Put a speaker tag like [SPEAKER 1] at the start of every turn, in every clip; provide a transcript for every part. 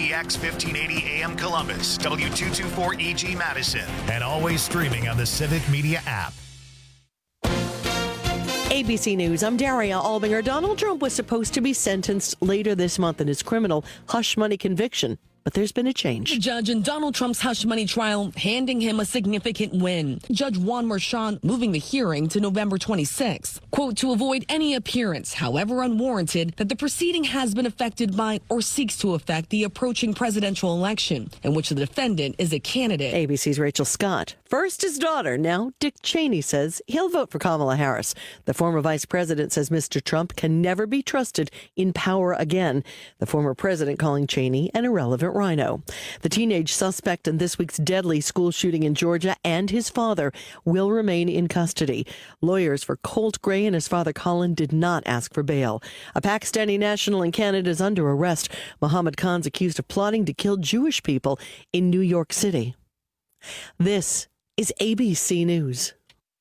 [SPEAKER 1] WMDX 1580 AM Columbus, W224EG Madison, and always streaming on the Civic Media app.
[SPEAKER 2] ABC News, I'm Daria Albinger. Donald Trump was supposed to be sentenced later this month in his criminal hush money conviction, but there's been a change.
[SPEAKER 3] The judge in Donald Trump's hush money trial handing him a significant win. Judge Juan Merchan moving the hearing to November 26. Quote, to avoid any appearance, however unwarranted, that the proceeding has been affected by or seeks to affect the approaching presidential election in which the defendant is a candidate.
[SPEAKER 2] ABC's Rachel Scott. First his daughter, now Dick Cheney says he'll vote for Kamala Harris. The former vice president says Mr. Trump can never be trusted in power again. The former president calling Cheney an irrelevant rhino. The teenage suspect in this week's deadly school shooting in Georgia and his father will remain in custody. Lawyers for Colt Gray and his father Colin did not ask for bail. A Pakistani national in Canada is under arrest. Mohammed Khan's accused of plotting to kill Jewish people in New York City. This is ABC News.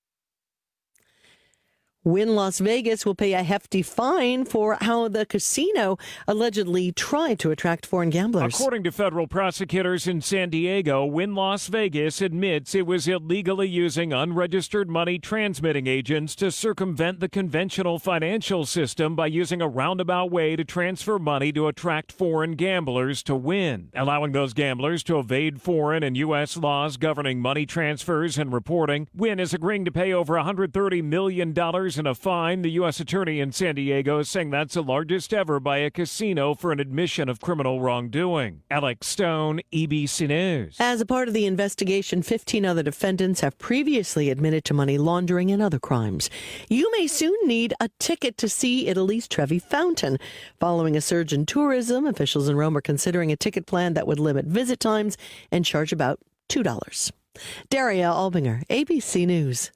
[SPEAKER 2] Wynn Las Vegas will pay a hefty fine for how the casino allegedly tried to attract foreign gamblers.
[SPEAKER 4] According to federal prosecutors in San Diego, Wynn Las Vegas admits it was illegally using unregistered money transmitting agents to circumvent the conventional financial system by using a roundabout way to transfer money to attract foreign gamblers to Wynn, allowing those gamblers to evade foreign and U.S. laws governing money transfers and reporting. Wynn is agreeing to pay over $130 million in a fine. The U.S. attorney in San Diego is saying that's the largest ever by a casino for an admission of criminal wrongdoing. Alex Stone, ABC News.
[SPEAKER 2] As a part of the investigation, 15 other defendants have previously admitted to money laundering and other crimes. You may soon need a ticket to see Italy's Trevi Fountain. Following a surge in tourism, officials in Rome are considering a ticket plan that would limit visit times and charge about $2. Daria Albinger, ABC News.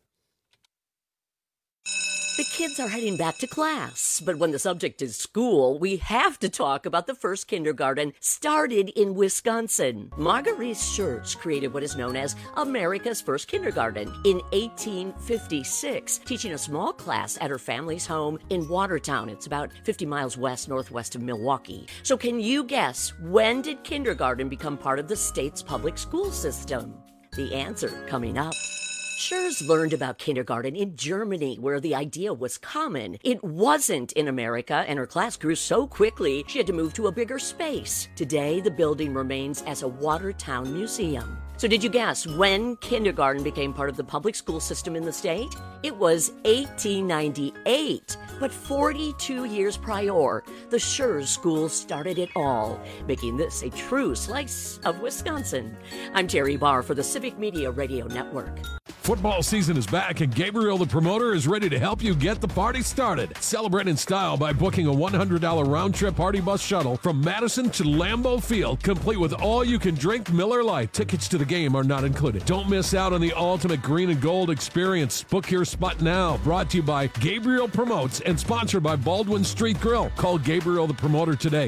[SPEAKER 5] The kids are heading back to class, but when the subject is school, we have to talk about the first kindergarten started in Wisconsin. Marguerite Schurz created what is known as America's first kindergarten in 1856, teaching a small class at her family's home in Watertown. It's about 50 miles northwest of Milwaukee. So can you guess, when did kindergarten become part of the state's public school system? The answer coming up. Schurz learned about kindergarten in Germany, where the idea was common. It wasn't in America, and her class grew so quickly she had to move to a bigger space. Today, the building remains as a Watertown museum. So did you guess when kindergarten became part of the public school system in the state? It was 1898. But 42 years prior, the Schurz School started it all, making this a true slice of Wisconsin. I'm Terry Barr for the Civic Media Radio Network.
[SPEAKER 6] Football season is back, and Gabriel the Promoter is ready to help you get the party started. Celebrate in style by booking a $100 round-trip party bus shuttle from Madison to Lambeau Field, complete with all-you-can-drink Miller Lite. Tickets to the game are not included. Don't miss out on the ultimate green and gold experience. Book your spot now. Brought to you by Gabriel Promotes and sponsored by Baldwin Street Grill. Call Gabriel the Promoter today,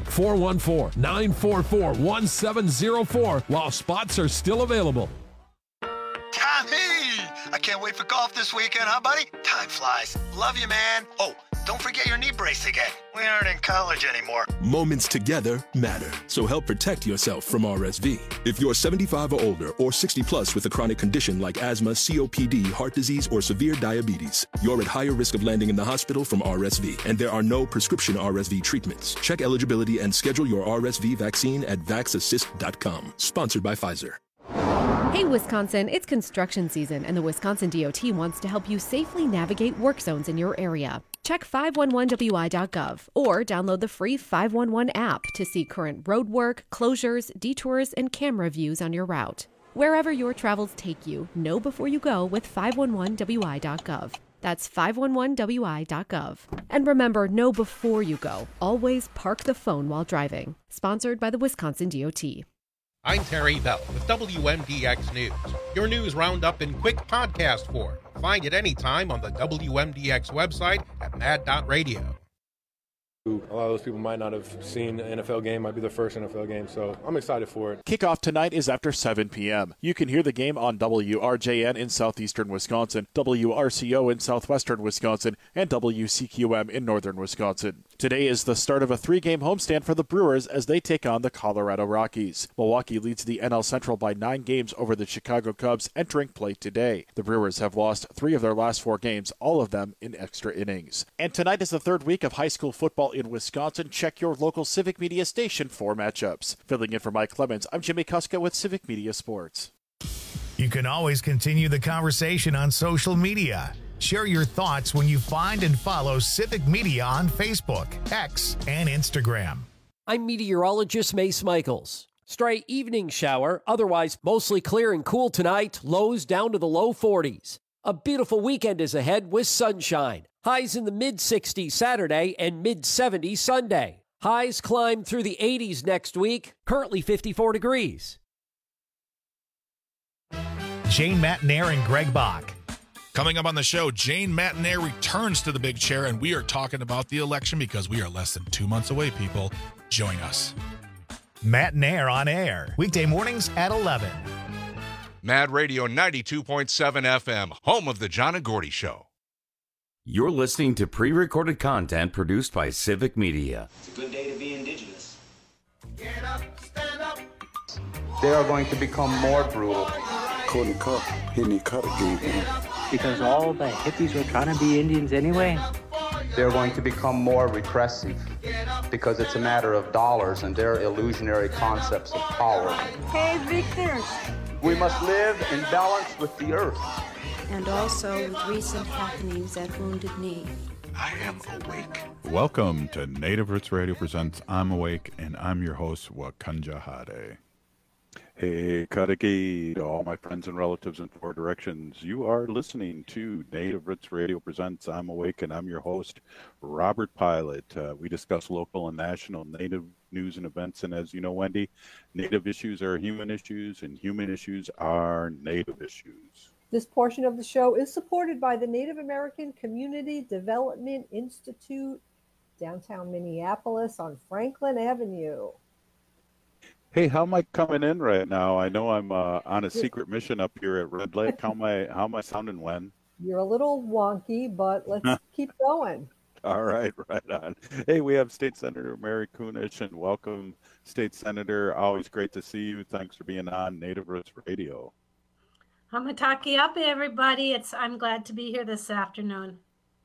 [SPEAKER 6] 414-944-1704, while spots are still available.
[SPEAKER 7] Tommy! I can't wait for golf this weekend, huh, buddy? Time flies. Love you, man. Oh, don't forget your knee brace again. We aren't in college anymore.
[SPEAKER 8] Moments together matter, so help protect yourself from RSV. If you're 75 or older or 60 plus with a chronic condition like asthma, COPD, heart disease, or severe diabetes, you're at higher risk of landing in the hospital from RSV, and there are no prescription RSV treatments. Check eligibility and schedule your RSV vaccine at vaxassist.com. Sponsored by Pfizer.
[SPEAKER 9] Hey Wisconsin, it's construction season and the Wisconsin DOT wants to help you safely navigate work zones in your area. Check 511wi.gov or download the free 511 app to see current road work, closures, detours, and camera views on your route. Wherever your travels take you, know before you go with 511wi.gov. That's 511wi.gov. And remember, know before you go. Always park the phone while driving. Sponsored by the Wisconsin DOT.
[SPEAKER 10] I'm Terry Bell with WMDX News, your news roundup in quick podcast form. Find it anytime on the WMDX website at mad.radio.
[SPEAKER 11] A lot of those people might not have seen an NFL game, might be their first NFL game, so I'm excited for it.
[SPEAKER 12] Kickoff tonight is after 7 p.m. You can hear the game on WRJN in southeastern Wisconsin, WRCO in southwestern Wisconsin, and WCQM in northern Wisconsin. Today is the start of a 3-game homestand for the Brewers as they take on the Colorado Rockies. Milwaukee leads the NL Central by 9 games over the Chicago Cubs entering play today. The Brewers have lost 3 of their last 4 games, all of them in extra innings. And tonight is the 3rd week of high school football in Wisconsin. Check your local Civic Media station for matchups. Filling in for Mike Clemens, I'm Jimmy Kuska with Civic Media Sports.
[SPEAKER 1] You can always continue the conversation on social media. Share your thoughts when you find and follow Civic Media on Facebook, X, and Instagram.
[SPEAKER 13] I'm meteorologist Mace Michaels. Stray evening shower, otherwise mostly clear and cool tonight, lows down to the low 40s. A beautiful weekend is ahead with sunshine. Highs in the mid-60s Saturday and mid-70s Sunday. Highs climb through the 80s next week, currently 54 degrees.
[SPEAKER 1] Jane Matenaer and Greg Bach.
[SPEAKER 14] Coming up on the show, Jane Matenaer returns to the big chair, and we are talking about the election because we are less than 2 months away, people. Join us.
[SPEAKER 1] Matenaer on air, weekday mornings at 11.
[SPEAKER 15] Mad Radio 92.7 FM, home of the John and Gordy Show.
[SPEAKER 16] You're listening to pre-recorded content produced by Civic Media.
[SPEAKER 17] It's a good day to be indigenous.
[SPEAKER 18] Get up, stand up.
[SPEAKER 19] They are going to become more brutal.
[SPEAKER 20] Couldn't cut, hitting cut again.
[SPEAKER 21] Because all the hippies were trying to be Indians anyway.
[SPEAKER 19] They're going to become more repressive because it's a matter of dollars and their illusionary concepts of power.
[SPEAKER 22] Hey, Victor.
[SPEAKER 19] We must live in balance with the earth.
[SPEAKER 22] And also with recent happenings at Wounded Knee.
[SPEAKER 15] I am awake.
[SPEAKER 23] Welcome to Native Roots Radio presents I'm Awake, and I'm your host, Wakanja Hade. Hey, Kadagi, to all my friends and relatives in 4 directions. You are listening to Native Roots Radio presents I'm Awake, and I'm your host, Robert Pilot. We discuss local and national Native news and events, and as you know, Wendy, Native issues are human issues, and human issues are Native issues.
[SPEAKER 24] This portion of the show is supported by the Native American Community Development Institute, downtown Minneapolis on Franklin Avenue.
[SPEAKER 23] Hey, how am I coming in right now? I know I'm on a secret mission up here at Red Lake. How am I sounding, Wen?
[SPEAKER 24] You're a little wonky, but let's keep going.
[SPEAKER 23] All right, right on. Hey, we have State Senator Mary Kunesh, and welcome, State Senator. Always great to see you. Thanks for being on Native Roots Radio.
[SPEAKER 25] Hamataki up, everybody. I'm glad to be here this afternoon.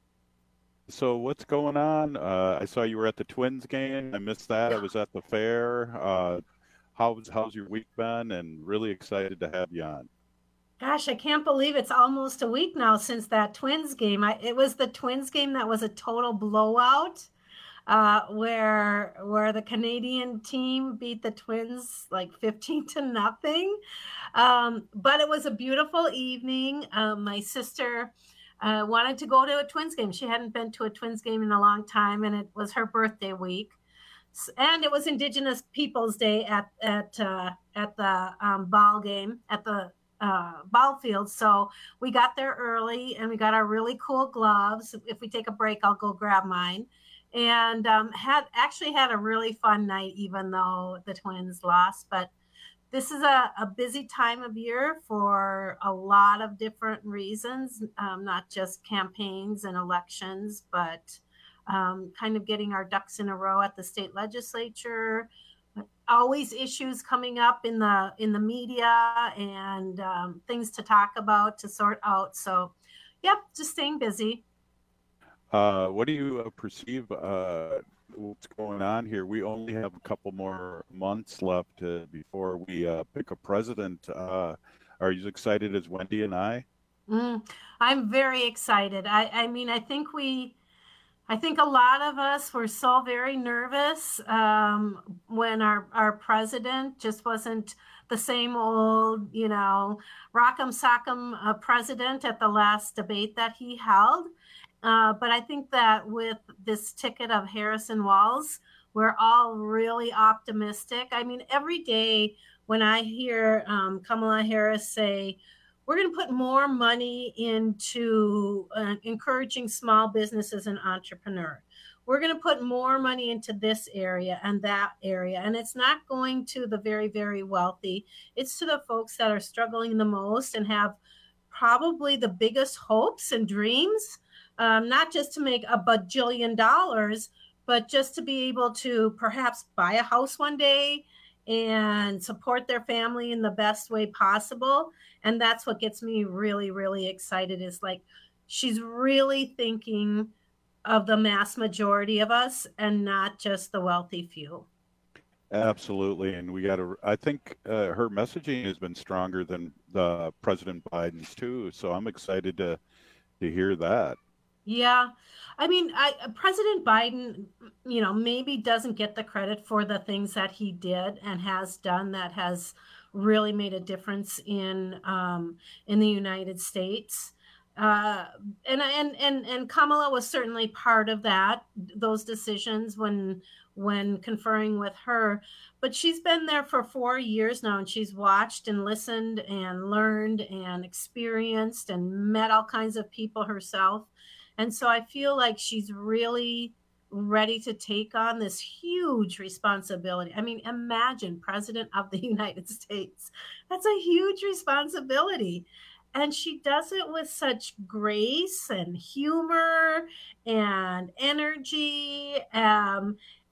[SPEAKER 23] So what's going on? I saw you were at the Twins game. I missed that. I was at the fair. How's your week been? And really excited to have you on.
[SPEAKER 25] Gosh, I can't believe it's almost a week now since that Twins game. It was the Twins game that was a total blowout, where the Canadian team beat the Twins like 15-0. But it was a beautiful evening. My sister wanted to go to a Twins game. She hadn't been to a Twins game in a long time, and it was her birthday week. And it was Indigenous Peoples Day at the ball game at the ball field. So we got there early, and we got our really cool gloves. If we take a break, I'll go grab mine. And had a really fun night, even though the Twins lost. But this is a busy time of year for a lot of different reasons, not just campaigns and elections, but kind of getting our ducks in a row at the state legislature. Always issues coming up in the media and things to talk about, to sort out. So, yep, just staying busy.
[SPEAKER 23] What do you perceive what's going on here? We only have a couple more months left before we pick a president. Are you as excited as Wendy and I?
[SPEAKER 25] I'm very excited. I mean, I think a lot of us were so very nervous when our president just wasn't the same old, rock'em sock'em president at the last debate that he held. But I think that with this ticket of Harrison Walz, we're all really optimistic. I mean, every day when I hear Kamala Harris say, we're going to put more money into encouraging small businesses and entrepreneurs. We're going to put more money into this area and that area. And it's not going to the very, very wealthy. It's to the folks that are struggling the most and have probably the biggest hopes and dreams, not just to make $1 bajillion, but just to be able to perhaps buy a house one day and support their family in the best way possible. And that's what gets me really, really excited, is like, she's really thinking of the mass majority of us and not just the wealthy few.
[SPEAKER 23] Absolutely. And we got to, I think her messaging has been stronger than the President Biden's too. So I'm excited to hear that.
[SPEAKER 25] Yeah. I mean, President Biden, you know, maybe doesn't get the credit for the things that he did and has done that has really made a difference in the United States. And Kamala was certainly part of that, those decisions when conferring with her. But she's been there for 4 years now, and she's watched and listened and learned and experienced and met all kinds of people herself. And so I feel like she's really ready to take on this huge responsibility. I mean, imagine President of the United States. That's a huge responsibility. And she does it with such grace and humor and energy. And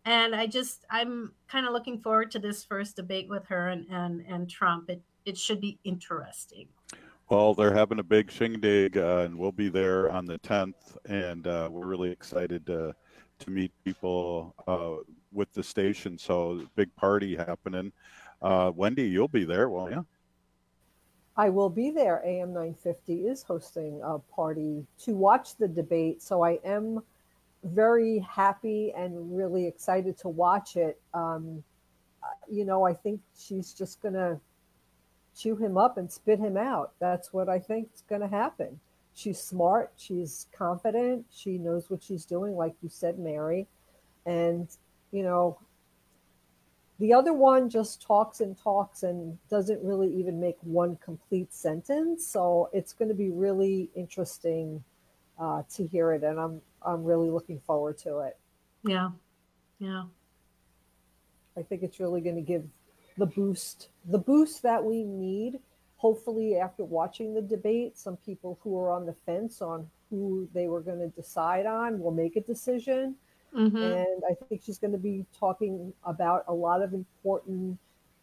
[SPEAKER 25] I'm kind of looking forward to this first debate with her and Trump. It should be interesting.
[SPEAKER 23] Well, they're having a big shindig, and we'll be there on the 10th, and we're really excited to meet people with the station. So big party happening. Wendy, you'll be there, won't you?
[SPEAKER 24] I will be there. AM 950 is hosting a party to watch the debate, so I am very happy and really excited to watch it. You know, I think she's just going to chew him up and spit him out. That's what I think is going to happen. She's smart. She's confident. She knows what she's doing, like you said, Mary. And, you know, the other one just talks and doesn't really even make one complete sentence. So it's going to be really interesting to hear it. And I'm really looking forward to it.
[SPEAKER 25] Yeah. Yeah.
[SPEAKER 24] I think it's really going to give the boost that we need. Hopefully, after watching the debate, some people who are on the fence on who they were going to decide on will make a decision. Mm-hmm. And I think she's going to be talking about a lot of important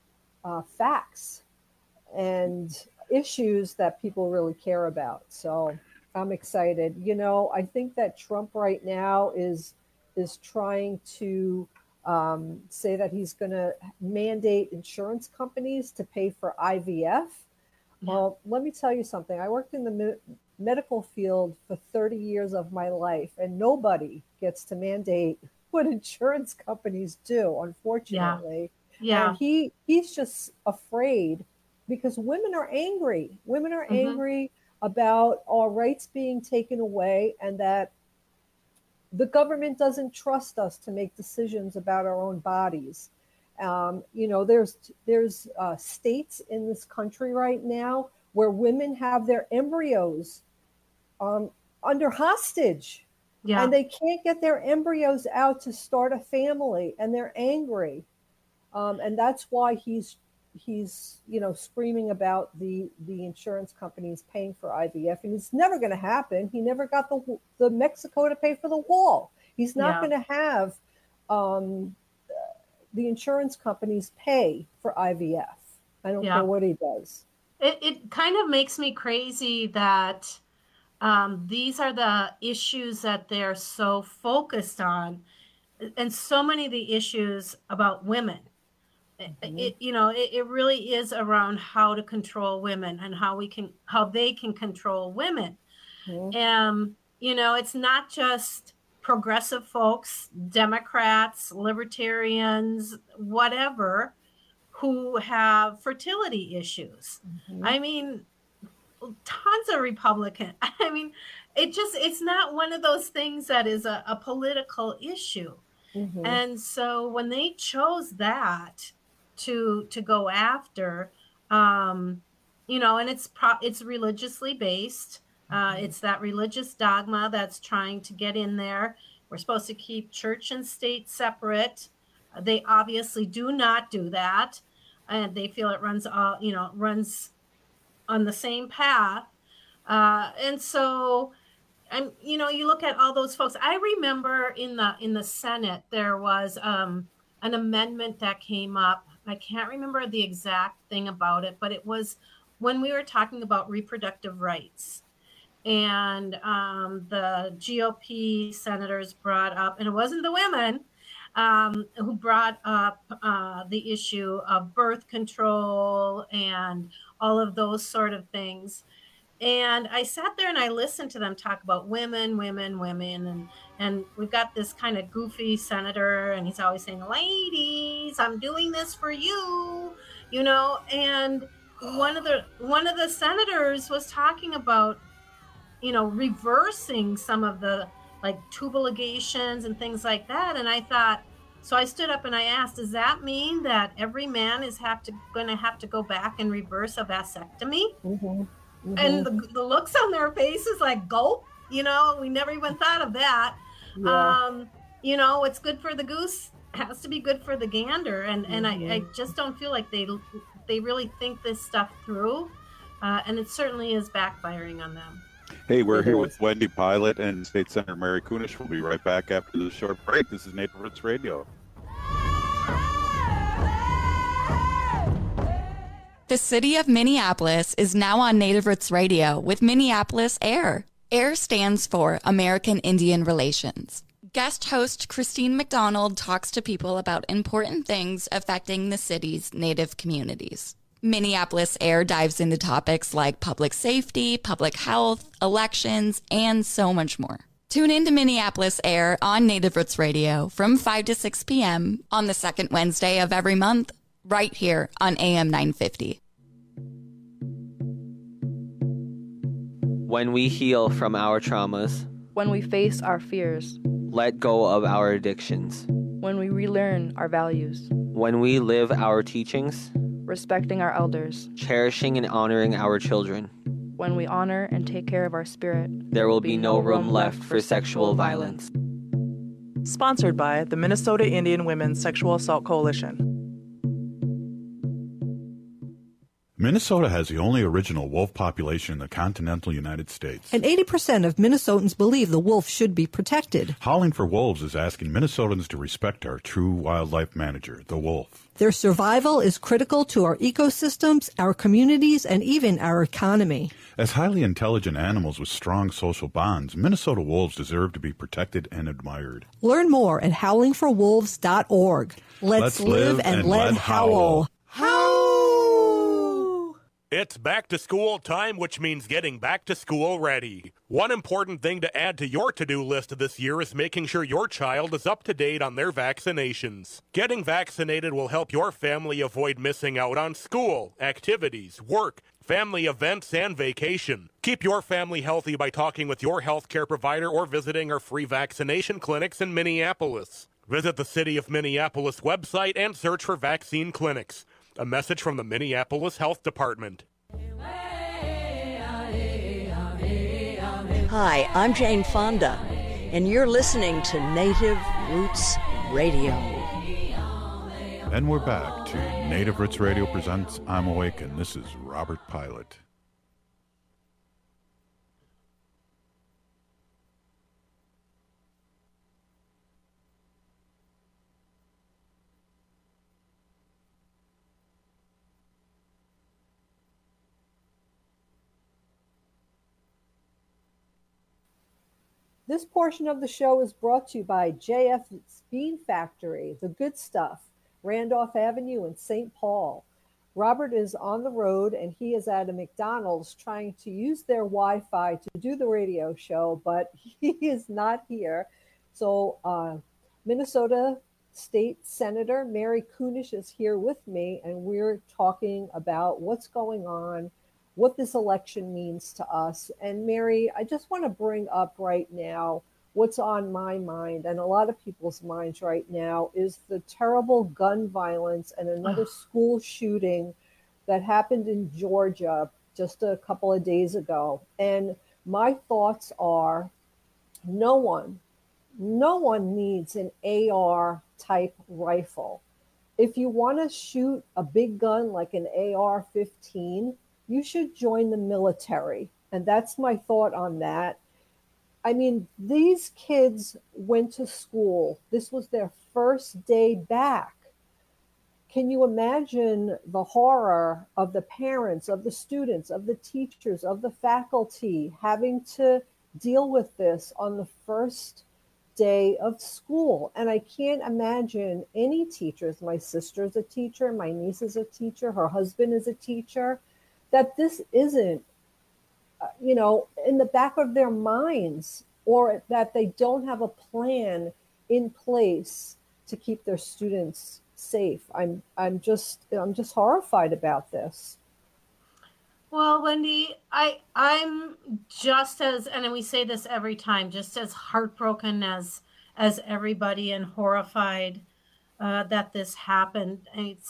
[SPEAKER 24] facts and issues that people really care about. So I'm excited. You know, I think that Trump right now is trying to say that he's going to mandate insurance companies to pay for IVF. Yeah. Well, let me tell you something. I worked in the medical field for 30 years of my life, and nobody gets to mandate what insurance companies do, unfortunately. Yeah. And he's just afraid because women are angry. Women are mm-hmm. angry about our rights being taken away, and that the government doesn't trust us to make decisions about our own bodies. You know, there's states in this country right now where women have their embryos under hostage, and they can't get their embryos out to start a family, and they're angry, and that's why he's you know, screaming about the insurance companies paying for IVF, and it's never going to happen. He never got the Mexico to pay for the wall. He's not going to have the insurance companies pay for IVF. I don't care what he does.
[SPEAKER 25] It kind of makes me crazy that these are the issues that they're so focused on, and so many of the issues about women. Mm-hmm. It really is around how to control women and how they can control women. Mm-hmm. You know, it's not just progressive folks, Democrats, libertarians, whatever, who have fertility issues. Mm-hmm. I mean, tons of Republicans. I mean, it's not one of those things that is a political issue. Mm-hmm. And so when they chose that to go after, you know, and it's religiously based. It's that religious dogma that's trying to get in there. We're supposed to keep church and state separate. They obviously do not do that, and they feel it runs on the same path. And so And you look at all those folks. I remember in the Senate there was an amendment that came up. I can't remember the exact thing about it, but it was when we were talking about reproductive rights, and the GOP senators brought up, and it wasn't the women who brought up the issue of birth control and all of those sort of things. And I sat there and I listened to them talk about women, and we've got this kind of goofy senator, and he's always saying, "Ladies, I'm doing this for you," And one of the senators was talking about, reversing some of the like tubal ligations and things like that. And I thought, so I stood up and I asked, does that mean that every man is going to have to go back and reverse a vasectomy? Mm-hmm. Mm-hmm. And the looks on their faces like, gulp, we never even thought of that. Yeah. What's good for the goose has to be good for the gander. And I just don't feel like they really think this stuff through. And it certainly is backfiring on them.
[SPEAKER 23] Hey, we're here with Wendy Pilot and State Senator Mary Kunesh. We'll be right back after this short break. This is Native Roots Radio.
[SPEAKER 2] The city of Minneapolis is now on Native Roots Radio with Minneapolis AIR. AIR stands for American Indian Relations. Guest host Christine McDonald talks to people about important things affecting the city's Native communities. Minneapolis AIR dives into topics like public safety, public health, elections, and so much more. Tune in to Minneapolis AIR on Native Roots Radio from 5 to 6 p.m. on the second Wednesday of every month, right here on AM 950.
[SPEAKER 3] When we heal from our traumas,
[SPEAKER 4] when we face our fears,
[SPEAKER 3] let go of our addictions,
[SPEAKER 4] when we relearn our values,
[SPEAKER 3] when we live our teachings,
[SPEAKER 4] respecting our elders,
[SPEAKER 3] cherishing and honoring our children,
[SPEAKER 4] when we honor and take care of our spirit,
[SPEAKER 3] there will be no room left for sexual violence.
[SPEAKER 5] Sponsored by the Minnesota Indian Women's Sexual Assault Coalition.
[SPEAKER 23] Minnesota has the only original wolf population in the continental United States.
[SPEAKER 6] And 80% of Minnesotans believe the wolf should be protected.
[SPEAKER 23] Howling for Wolves is asking Minnesotans to respect our true wildlife manager, the wolf.
[SPEAKER 6] Their survival is critical to our ecosystems, our communities, and even our economy.
[SPEAKER 23] As highly intelligent animals with strong social bonds, Minnesota wolves deserve to be protected and admired.
[SPEAKER 6] Learn more at howlingforwolves.org. Let's live and let howl.
[SPEAKER 26] It's back to school time, which means getting back to school ready. One important thing to add to your to-do list this year is making sure your child is up to date on their vaccinations. Getting vaccinated will help your family avoid missing out on school, activities, work, family events, and vacation. Keep your family healthy by talking with your healthcare provider or visiting our free vaccination clinics in Minneapolis. Visit the City of Minneapolis website and search for vaccine clinics. A message from the Minneapolis Health Department.
[SPEAKER 27] Hi, I'm Jane Fonda, and you're listening to Native Roots Radio.
[SPEAKER 23] And we're back to Native Roots Radio presents I'm Awake, and this is Robert Pilot.
[SPEAKER 24] This portion of the show is brought to you by JF's Bean Factory, the good stuff, Randolph Avenue in St. Paul. Robert is on the road and he is at a McDonald's trying to use their Wi-Fi to do the radio show, but he is not here. So Minnesota State Senator Mary Kunesh is here with me, and we're talking about what's going on, what this election means to us. And Mary, I just want to bring up right now what's on my mind and a lot of people's minds right now is the terrible gun violence and another school shooting that happened in Georgia just a couple of days ago. And my thoughts are no one needs an AR type rifle. If you want to shoot a big gun like an AR-15, you should join the military. And that's my thought on that. I mean, these kids went to school. This was their first day back. Can you imagine the horror of the parents, of the students, of the teachers, of the faculty having to deal with this on the first day of school? And I can't imagine any teachers, my sister's a teacher, my niece is a teacher, her husband is a teacher, that this isn't, in the back of their minds, or that they don't have a plan in place to keep their students safe. I'm just horrified about this.
[SPEAKER 25] Well, Wendy, I'm just as, and we say this every time, just as heartbroken as everybody, and horrified that this happened.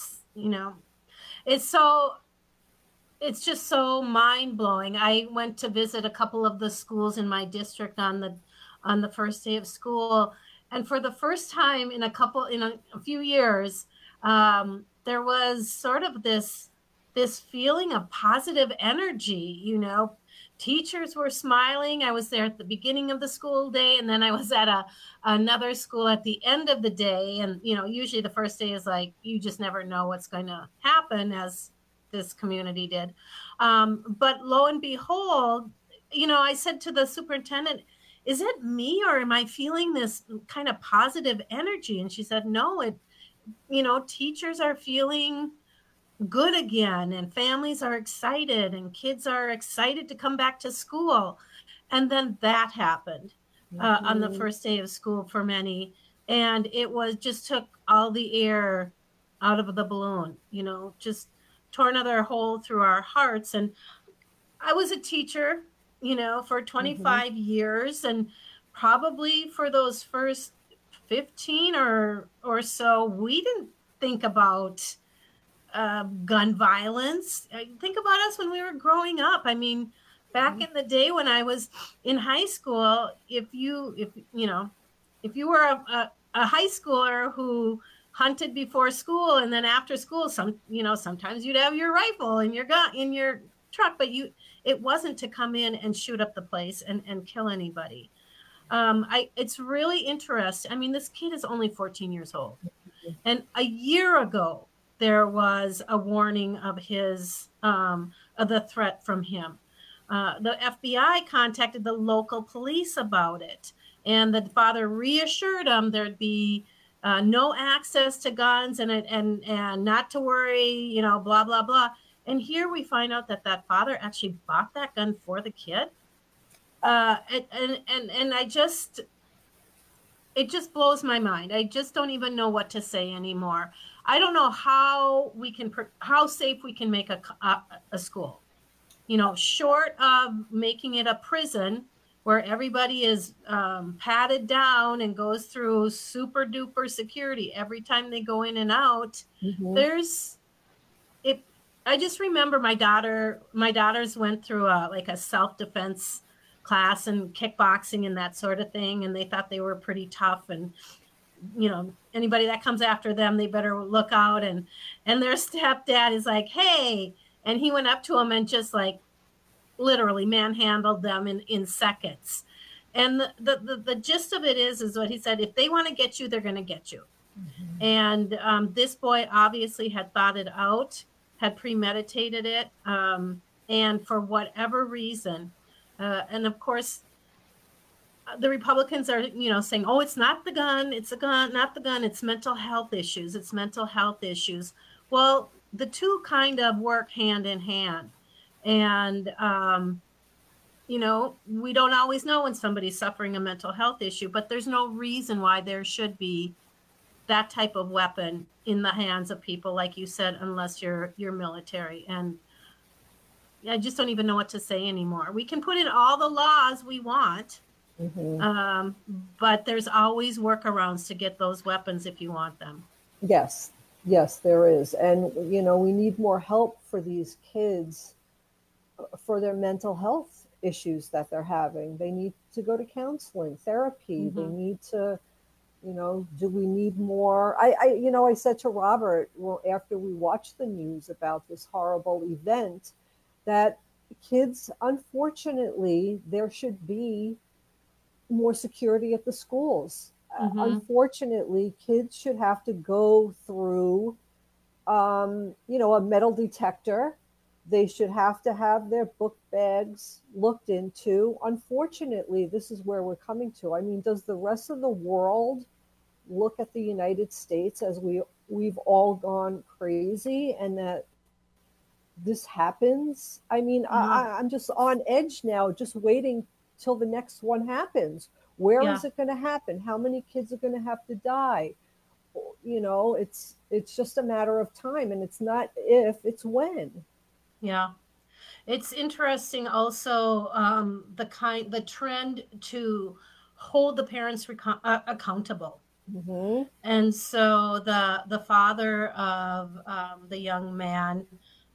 [SPEAKER 25] It's just so mind blowing. I went to visit a couple of the schools in my district on the first day of school, and for the first time in a few years, there was sort of this feeling of positive energy. Teachers were smiling. I was there at the beginning of the school day, and then I was at another school at the end of the day. And usually the first day is like, you just never know what's going to happen, as this community did. But lo and behold, I said to the superintendent, is it me, or am I feeling this kind of positive energy? And she said, no, teachers are feeling good again, and families are excited, and kids are excited to come back to school. And then that happened on the first day of school for many. And it just took all the air out of the balloon, just tore another hole through our hearts. And I was a teacher, for 25 years, and probably for those first 15 or so, we didn't think about gun violence. Think about us when we were growing up. I mean, back in the day when I was in high school, if you were a high schooler who hunted before school, and then after school, sometimes you'd have your rifle and your gun in your truck, but it wasn't to come in and shoot up the place and kill anybody. It's really interesting. I mean, this kid is only 14 years old, and a year ago there was a warning of the threat from him. The FBI contacted the local police about it, and the father reassured him there'd be no access to guns and not to worry, blah, blah, blah. And here we find out that father actually bought that gun for the kid. And it just blows my mind. I just don't even know what to say anymore. I don't know how safe we can make a school, short of making it a prison where everybody is patted down and goes through super duper security every time they go in and out. I just remember my daughters went through a self-defense class and kickboxing and that sort of thing. And they thought they were pretty tough, and, anybody that comes after them, they better look out. And their stepdad is like, hey, and he went up to them and just literally manhandled them in seconds. And the gist of it is what he said: if they want to get you, they're going to get you. And this boy obviously had thought it out, had premeditated it, and for whatever reason, and of course, the Republicans are, saying, oh, it's not the gun, it's a gun, not the gun, it's mental health issues, Well, the two kind of work hand in hand. And, we don't always know when somebody's suffering a mental health issue, but there's no reason why there should be that type of weapon in the hands of people, like you said, unless you're military. And I just don't even know what to say anymore. We can put in all the laws we want, but there's always workarounds to get those weapons if you want them.
[SPEAKER 24] Yes, there is. And, we need more help for these kids for their mental health issues that they're having. They need to go to counseling, therapy. They need to, do we need more? I said to Robert, after we watched the news about this horrible event, that kids, unfortunately, there should be more security at the schools. Unfortunately, kids should have to go through, a metal detector. They should have to have their book bags looked into. Unfortunately, this is where we're coming to. I mean, does the rest of the world look at the United States as we've all gone crazy and that this happens? I mean, I'm just on edge now, just waiting till the next one happens. Where is it going to happen? How many kids are going to have to die? It's just a matter of time, and it's not if, it's when.
[SPEAKER 25] Yeah. It's interesting also, the trend to hold the parents accountable. And so the father of the young man,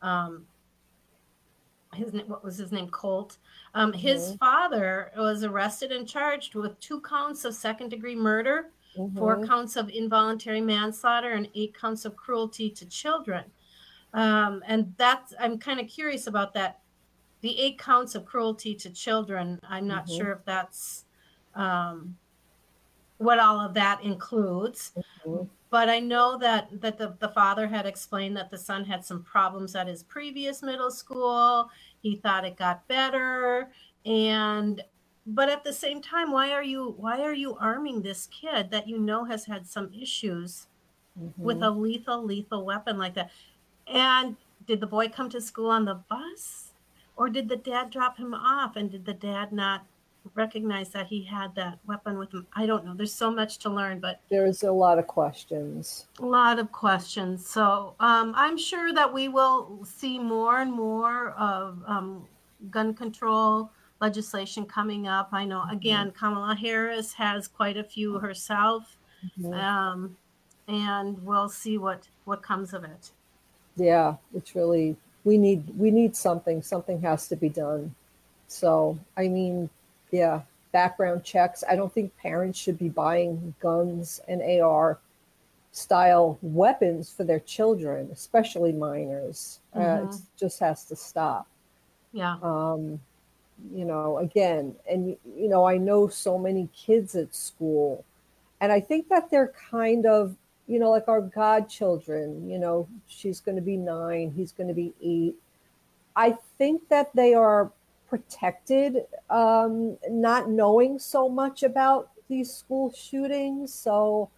[SPEAKER 25] what was his name? Colt. His father was arrested and charged with 2 counts of second-degree murder, 4 counts of involuntary manslaughter, and 8 counts of cruelty to children. And I'm kind of curious about that. The 8 counts of cruelty to children, I'm not sure if that's what all of that includes. But I know that the father had explained that the son had some problems at his previous middle school. He thought it got better. But at the same time, why are you arming this kid that has had some issues with a lethal weapon like that? And did the boy come to school on the bus, or did the dad drop him off? And did the dad not recognize that he had that weapon with him? I don't know. There's so much to learn, but
[SPEAKER 24] there's a lot of questions.
[SPEAKER 25] So I'm sure that we will see more and more of gun control legislation coming up. I know, again, Kamala Harris has quite a few herself, and we'll see what comes of it.
[SPEAKER 24] Yeah, it's really, we need something has to be done. So, I mean, yeah, background checks. I don't think parents should be buying guns and AR style weapons for their children, especially minors. It just has to stop.
[SPEAKER 25] Yeah.
[SPEAKER 24] Again, and, I know so many kids at school, and I think that they're kind of, like our godchildren, she's going to be 9, he's going to be 8. I think that they are protected, not knowing so much about these school shootings. So,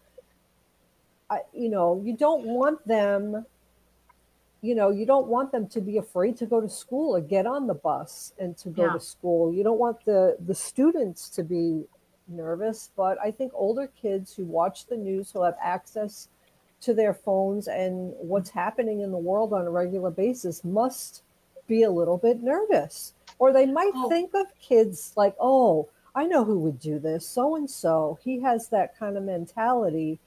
[SPEAKER 24] you don't want them, you don't want them to be afraid to go to school or get on the bus and to go to school. You don't want the students to be nervous, but I think older kids who watch the news, who have access to their phones and what's happening in the world on a regular basis, must be a little bit nervous. Or they might think of kids like, oh, I know who would do this, so-and-so. He has that kind of mentality.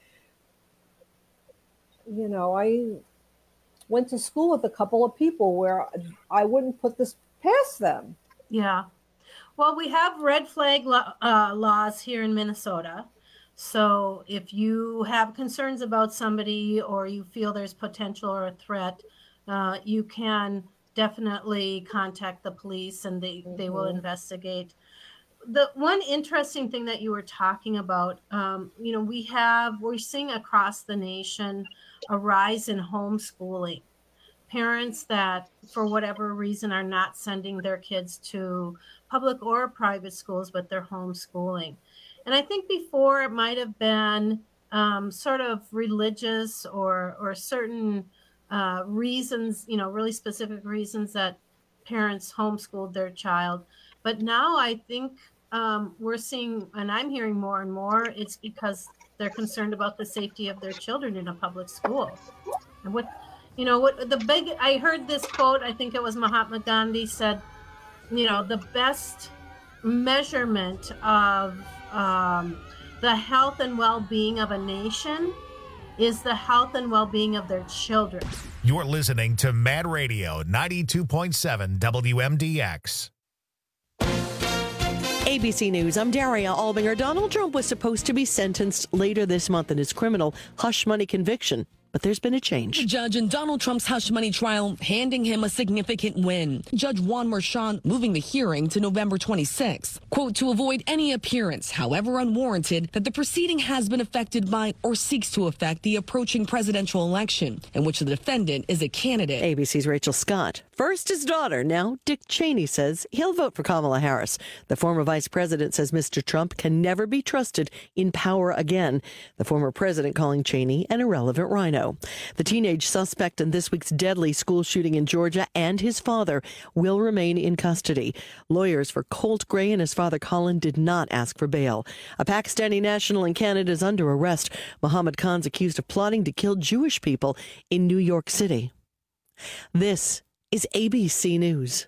[SPEAKER 24] I went to school with a couple of people where I wouldn't put this past them.
[SPEAKER 25] Yeah. Well, we have red flag laws here in Minnesota. So if you have concerns about somebody or you feel there's potential or a threat, you can definitely contact the police and they will investigate. The one interesting thing that you were talking about, we're seeing across the nation a rise in homeschooling. Parents that, for whatever reason, are not sending their kids to public or private schools, but they're homeschooling. And I think before it might have been sort of religious or certain reasons, really specific reasons that parents homeschooled their child. But now I think we're seeing, and I'm hearing more and more, it's because they're concerned about the safety of their children in a public school. And I heard this quote, I think it was Mahatma Gandhi said, the best measurement of the health and well-being of a nation is the health and well-being of their children.
[SPEAKER 1] You're listening to Mad Radio 92.7 WMDX.
[SPEAKER 7] ABC News, I'm Daria Albinger. Donald Trump was supposed to be sentenced later this month in his criminal hush money conviction. but there's been a change.
[SPEAKER 8] The judge in Donald Trump's hush money trial handing him a significant win. Judge Juan Merchan moving the hearing to November 26th. Quote, to avoid any appearance, however unwarranted, that the proceeding has been affected by or seeks to affect the approaching presidential election in which the defendant is a candidate.
[SPEAKER 7] ABC's Rachel Scott. First his daughter, now Dick Cheney says he'll vote for Kamala Harris. The former vice president says Mr. Trump can never be trusted in power again. The former president calling Cheney an irrelevant rhino. The teenage suspect in this week's deadly school shooting in Georgia and his father will remain in custody. Lawyers for Colt Gray and his father Colin did not ask for bail. A Pakistani national in Canada is under arrest. Mohammed Khan's accused of plotting to kill Jewish people in New York City. This is ABC News.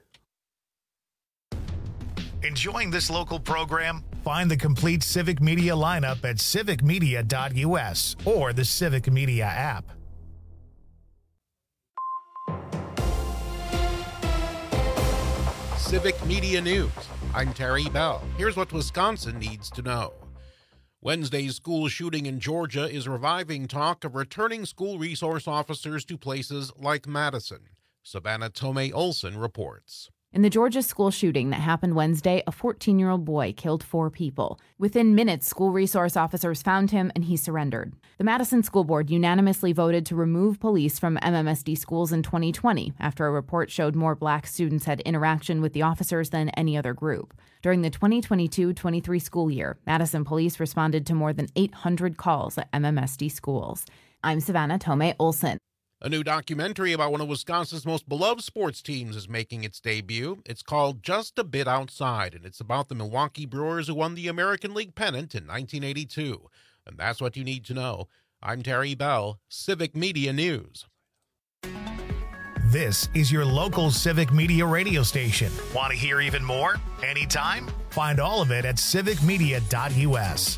[SPEAKER 1] Enjoying this local program? Find the complete Civic Media lineup at civicmedia.us or the Civic Media app.
[SPEAKER 9] Civic Media News. I'm Terry Bell. Here's what Wisconsin needs to know. Wednesday's school shooting in Georgia is reviving talk of returning school resource officers to places like Madison. Savannah Tomei Olson reports.
[SPEAKER 10] In the Georgia school shooting that happened Wednesday, a 14-year-old boy killed 4 people. Within minutes, school resource officers found him and he surrendered. The Madison School Board unanimously voted to remove police from MMSD schools in 2020 after a report showed more black students had interaction with the officers than any other group. During the 2022-23 school year, Madison police responded to more than 800 calls at MMSD schools. I'm Savannah Tomei Olson.
[SPEAKER 9] A new documentary about one of Wisconsin's most beloved sports teams is making its debut. It's called Just a Bit Outside, and it's about the Milwaukee Brewers who won the American League pennant in 1982. And that's what you need to know. I'm Terry Bell, Civic Media News.
[SPEAKER 1] This is your local Civic Media radio station. Want to hear even more? Anytime? Find all of it at civicmedia.us.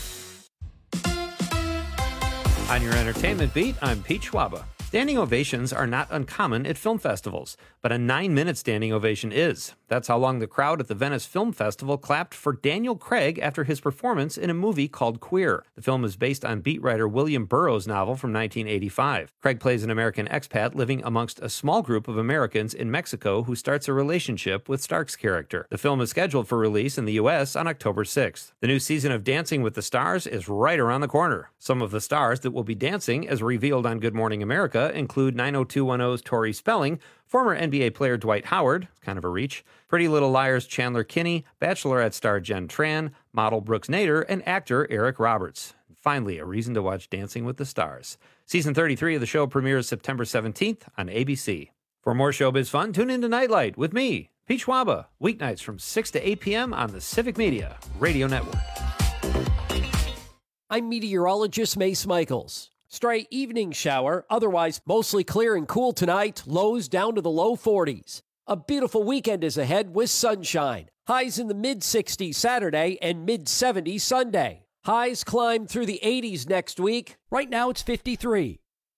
[SPEAKER 11] On your entertainment beat, I'm Pete Schwaba. Standing ovations are not uncommon at film festivals, but a 9-minute standing ovation is. That's how long the crowd at the Venice Film Festival clapped for Daniel Craig after his performance in a movie called Queer. The film is based on beat writer William Burroughs' novel from 1985. Craig plays an American expat living amongst a small group of Americans in Mexico who starts a relationship with Stark's character. The film is scheduled for release in the U.S. on October 6th. The new season of Dancing with the Stars is right around the corner. Some of the stars that will be dancing, as revealed on Good Morning America, include 90210's Tori Spelling, former NBA player Dwight Howard, kind of a reach, Pretty Little Liars' Chandler Kinney, Bachelorette star Jen Tran, model Brooks Nader, and actor Eric Roberts. Finally, a reason to watch Dancing with the Stars. Season 33 of the show premieres September 17th on ABC. For more showbiz fun, tune into Nightlight with me, Pete Schwaba, weeknights from 6 to 8 p.m. on the Civic Media Radio Network.
[SPEAKER 12] I'm meteorologist Mace Michaels. Stray evening shower, otherwise mostly clear and cool tonight, lows down to the low 40s. A beautiful weekend is ahead with sunshine. Highs in the mid-60s Saturday and mid-70s Sunday. Highs climb through the 80s next week. Right now it's 53.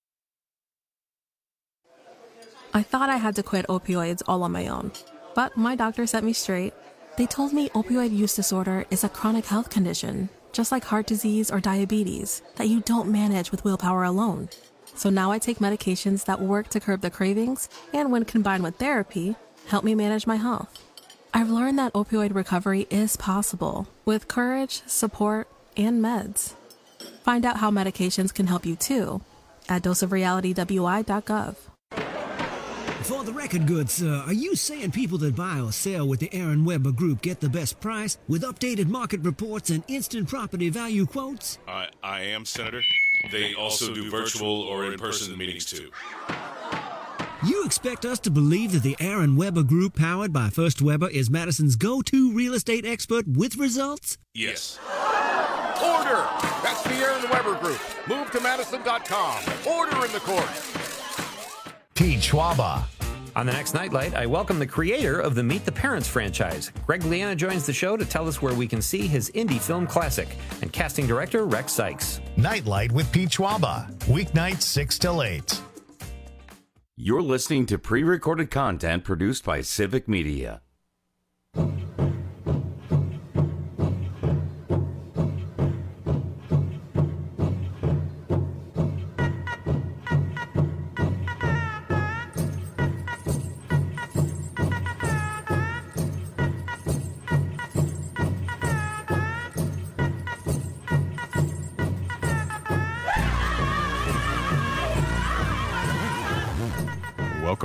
[SPEAKER 13] I thought I had to quit opioids all on my own, but my doctor set me straight. They told me opioid use disorder is a chronic health condition, just like heart disease or diabetes, that you don't manage with willpower alone. So now I take medications that work to curb the cravings and, when combined with therapy, help me manage my health. I've learned that opioid recovery is possible with courage, support, and meds. Find out how medications can help you too at doseofrealitywi.gov.
[SPEAKER 28] For the record, good sir, are you saying people that buy or sell with the Aaron Weber Group get the best price with updated market reports and instant property value quotes?
[SPEAKER 29] I am, Senator. They also do virtual or in-person meetings, too.
[SPEAKER 28] You expect us to believe that the Aaron Weber Group, powered by First Weber, is Madison's go-to real estate expert with results?
[SPEAKER 29] Yes.
[SPEAKER 30] Order! That's the Aaron Weber Group. Move to Madison.com. Order in the court.
[SPEAKER 1] Pete Schwaba.
[SPEAKER 11] On the next Nightlight, I welcome the creator of the Meet the Parents franchise. Greg Liana joins the show to tell us where we can see his indie film classic, and casting director Rex Sykes.
[SPEAKER 1] Nightlight with Pete Schwaba, weeknights 6 till 8.
[SPEAKER 16] You're listening to pre-recorded content produced by Civic Media.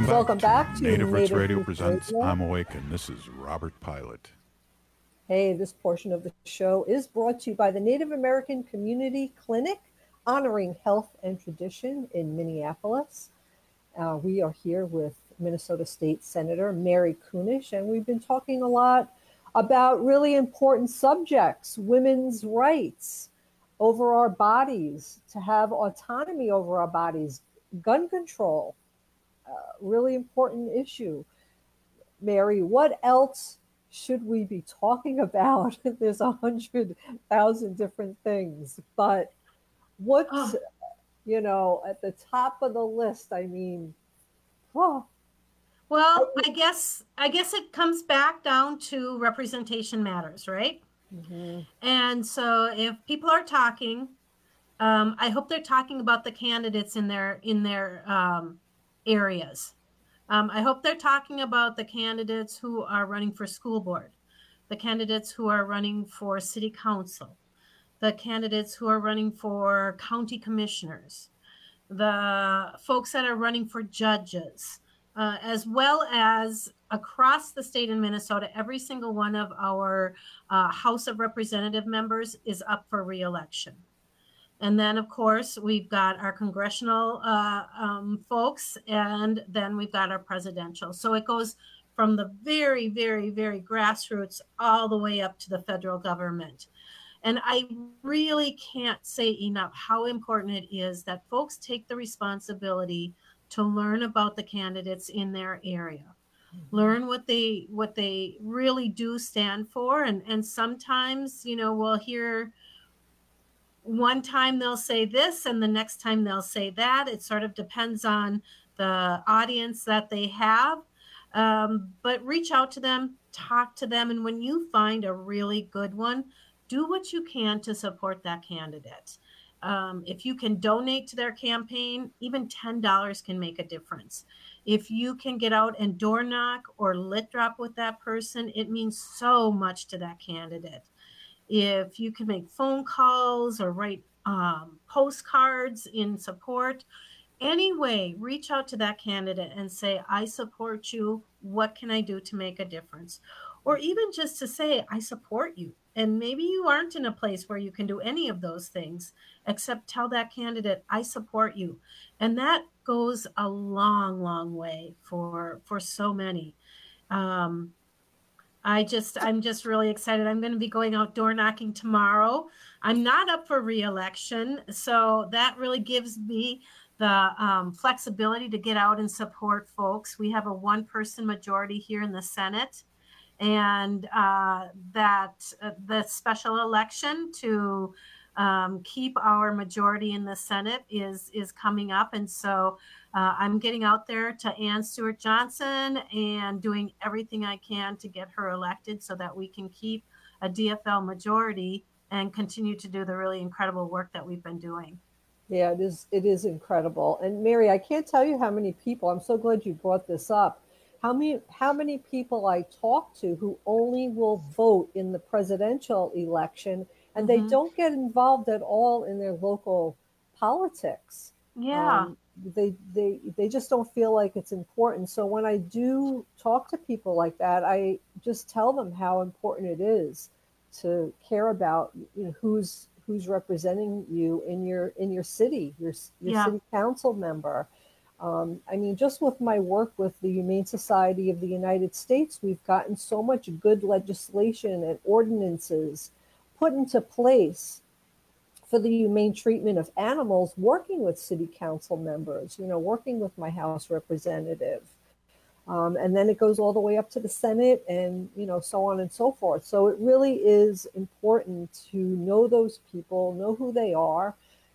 [SPEAKER 24] Welcome back to
[SPEAKER 23] Native Roots Radio
[SPEAKER 24] Roots
[SPEAKER 23] presents
[SPEAKER 24] Radio.
[SPEAKER 23] I'm Awake, and this is Robert Pilot.
[SPEAKER 24] Hey, this portion of the show is brought to you by the Native American Community Clinic, honoring health and tradition in Minneapolis. We are here with Minnesota State Senator Mary Kunesh, and we've been talking a lot about really important subjects, women's rights over our bodies, to have autonomy over our bodies, gun control, really important issue. Mary, what else should we be talking about? There's 100,000 different things, but what's, at the top of the list? I mean,
[SPEAKER 25] Well, I guess it comes back down to representation matters, right?
[SPEAKER 24] Mm-hmm.
[SPEAKER 25] And so if people are talking, I hope they're talking about the candidates in their areas. I hope they're talking about the candidates who are running for school board, the candidates who are running for city council, the candidates who are running for county commissioners, the folks that are running for judges, as well as across the state in Minnesota. Every single one of our House of Representative members is up for re-election. And then, of course, we've got our congressional folks, and then we've got our presidential. So it goes from the very, very, very grassroots all the way up to the federal government. And I really can't say enough how important it is that folks take the responsibility to learn about the candidates in their area, learn what they really do stand for. And sometimes, we'll hear one time they'll say this and the next time they'll say that. It sort of depends on the audience that they have. But reach out to them, talk to them. And when you find a really good one, do what you can to support that candidate. If you can donate to their campaign, even $10 can make a difference. If you can get out and door knock or lit drop with that person, it means so much to that candidate. If you can make phone calls or write postcards in support, anyway, reach out to that candidate and say, I support you. What can I do to make a difference? Or even just to say, I support you. And maybe you aren't in a place where you can do any of those things, except tell that candidate, I support you. And that goes a long, long way for so many. I'm just really excited. I'm going to be going out door knocking tomorrow. I'm not up for re-election, so that really gives me the flexibility to get out and support folks. We have a one-person majority here in the Senate, and the special election to keep our majority in the Senate is coming up, and so I'm getting out there to Ann Stewart Johnson and doing everything I can to get her elected so that we can keep a DFL majority and continue to do the really incredible work that we've been doing.
[SPEAKER 24] Yeah, it is incredible. And Mary, I can't tell you how many people, I'm so glad you brought this up, how many people I talk to who only will vote in the presidential election, and they don't get involved at all in their local politics.
[SPEAKER 25] Yeah.
[SPEAKER 24] They just don't feel like it's important. So when I do talk to people like that, I just tell them how important it is to care about who's representing you in your city, your city council member. Just with my work with the Humane Society of the United States, we've gotten so much good legislation and ordinances put into place for the humane treatment of animals, working with city council members, working with my House representative. And then it goes all the way up to the Senate and, so on and so forth. So it really is important to know those people, know who they are.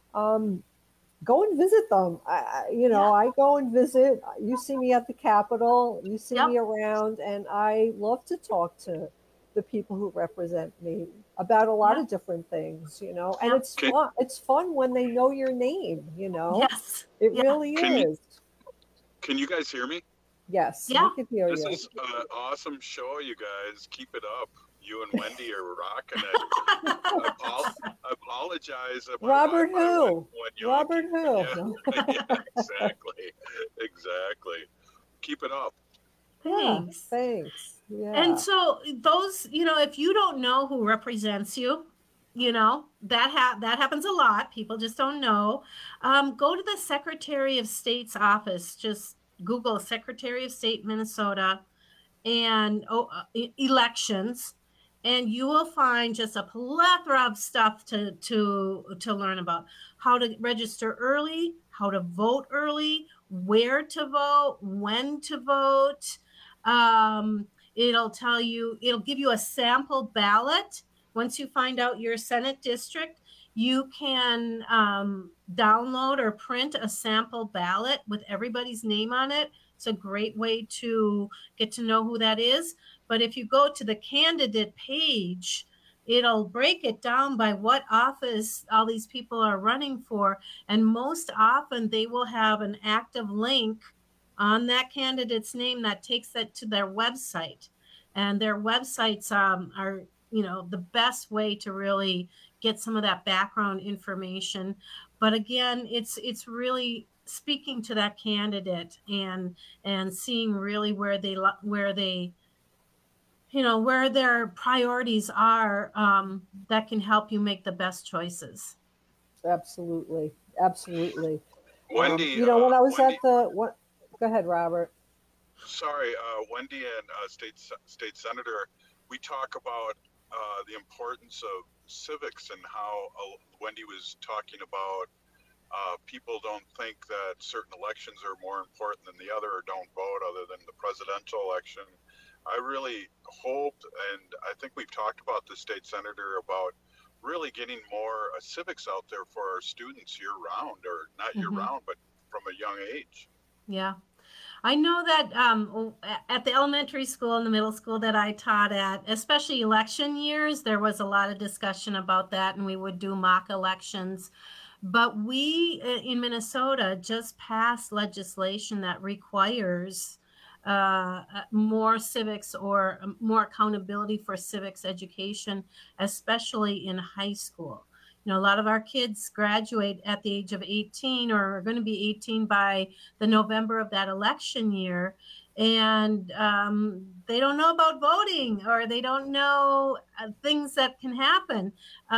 [SPEAKER 24] Go and visit them. I go and visit. You see me at the Capitol, you see me around, and I love to talk to the people who represent me about a lot of different things, and it's fun. It's fun when they know your name,
[SPEAKER 25] Yes.
[SPEAKER 24] It really is.
[SPEAKER 2] Can you guys hear me?
[SPEAKER 24] Yes.
[SPEAKER 25] Yeah.
[SPEAKER 24] We can hear
[SPEAKER 2] This
[SPEAKER 24] you.
[SPEAKER 2] is an awesome show, you guys. Keep it up. You and Wendy are rocking it. I apologize about
[SPEAKER 24] Robert
[SPEAKER 2] Wi-Fi
[SPEAKER 24] who?
[SPEAKER 2] when y'all
[SPEAKER 24] Robert who?
[SPEAKER 2] Yeah, exactly. Keep it up.
[SPEAKER 25] Thanks.
[SPEAKER 24] Thanks. Yeah.
[SPEAKER 25] And so those, if you don't know who represents you, that happens a lot. People just don't know. Go to the Secretary of State's office. Just Google Secretary of State, Minnesota, and elections, and you will find just a plethora of stuff to learn about: how to register early, how to vote early, where to vote, when to vote. It'll give you a sample ballot. Once you find out your Senate district, you can download or print a sample ballot with everybody's name on it. It's a great way to get to know who that is. But if you go to the candidate page, it'll break it down by what office all these people are running for. And most often they will have an active link on that candidate's name that takes that to their website. And their websites are the best way to really get some of that background information. But again, it's really speaking to that candidate and seeing really where their priorities are, that can help you make the best choices.
[SPEAKER 24] Absolutely.
[SPEAKER 2] Wendy,
[SPEAKER 24] when I was
[SPEAKER 2] Wendy,
[SPEAKER 24] go ahead, Robert.
[SPEAKER 2] Sorry, Wendy and state senator, we talk about the importance of civics and how Wendy was talking about people don't think that certain elections are more important than the other, or don't vote other than the presidential election. I really hoped, and I think we've talked about the state senator, about really getting more civics out there for our students year round, or not year round, but from a young age.
[SPEAKER 25] Yeah. I know that at the elementary school and the middle school that I taught at, especially election years, there was a lot of discussion about that, and we would do mock elections. But we in Minnesota just passed legislation that requires more civics, or more accountability for civics education, especially in high school. A lot of our kids graduate at the age of 18, or are going to be 18 by the November of that election year. And they don't know about voting, or they don't know things that can happen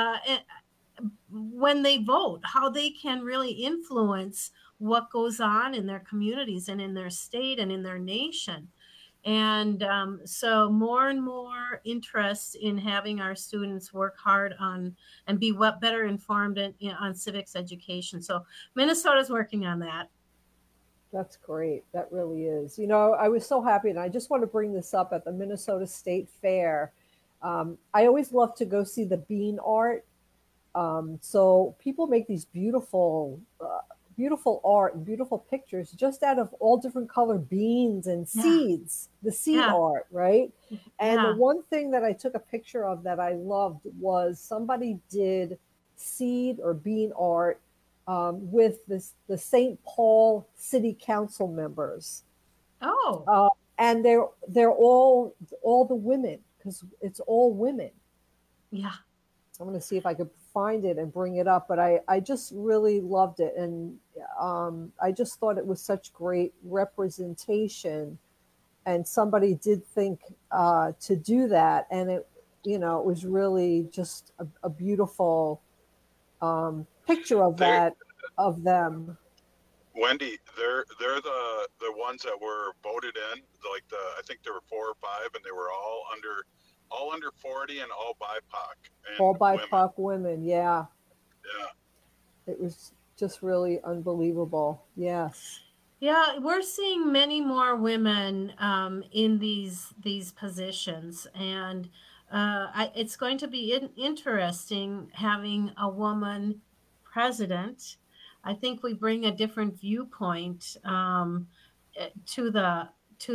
[SPEAKER 25] when they vote, how they can really influence what goes on in their communities and in their state and in their nation. And so more and more interest in having our students work hard on and be better informed on civics education. So Minnesota's working on that.
[SPEAKER 24] That's great. That really is. I was so happy, and I just want to bring this up at the Minnesota State Fair. I always love to go see the bean art. So people make these beautiful art and beautiful pictures just out of all different color beans and seeds, the seed art, right? And the one thing that I took a picture of that I loved was somebody did seed or bean art with the St. Paul City Council members.
[SPEAKER 25] Oh.
[SPEAKER 24] And they're all the women, because it's all women.
[SPEAKER 25] Yeah.
[SPEAKER 24] I'm going to see if I could find it and bring it up, but I just really loved it. And I just thought it was such great representation, and somebody did think to do that. And it was really just a beautiful picture of them.
[SPEAKER 2] Wendy, they're the ones that were voted in, I think there were 4 or 5, and they were all under 40 and all BIPOC.
[SPEAKER 24] All BIPOC women, yeah.
[SPEAKER 2] Yeah.
[SPEAKER 24] It was just really unbelievable. Yes.
[SPEAKER 25] Yeah, we're seeing many more women in these positions, and it's going to be interesting having a woman president. I think we bring a different viewpoint to the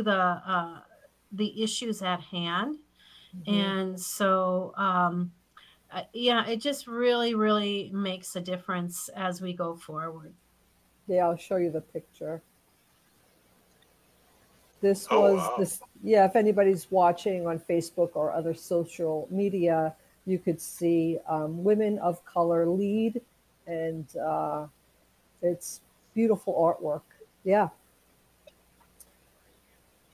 [SPEAKER 25] issues at hand. Mm-hmm. And so, it just really, really makes a difference as we go forward.
[SPEAKER 24] Yeah, I'll show you the picture. This was if anybody's watching on Facebook or other social media, you could see women of color lead, and it's beautiful artwork. Yeah.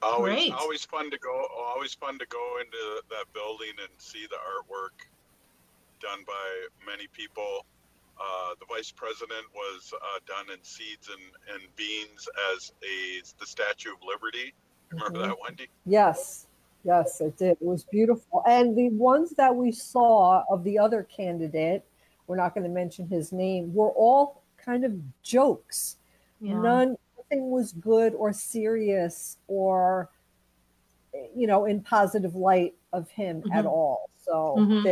[SPEAKER 2] Always fun to go. Always fun to go into that building and see the artwork done by many people. The vice president was done in seeds and beans as the Statue of Liberty. Remember that, Wendy?
[SPEAKER 24] Yes, it did. It was beautiful. And the ones that we saw of the other candidate, we're not going to mention his name, were all kind of jokes. Yeah. Nothing was good or serious or, in positive light of him at all. So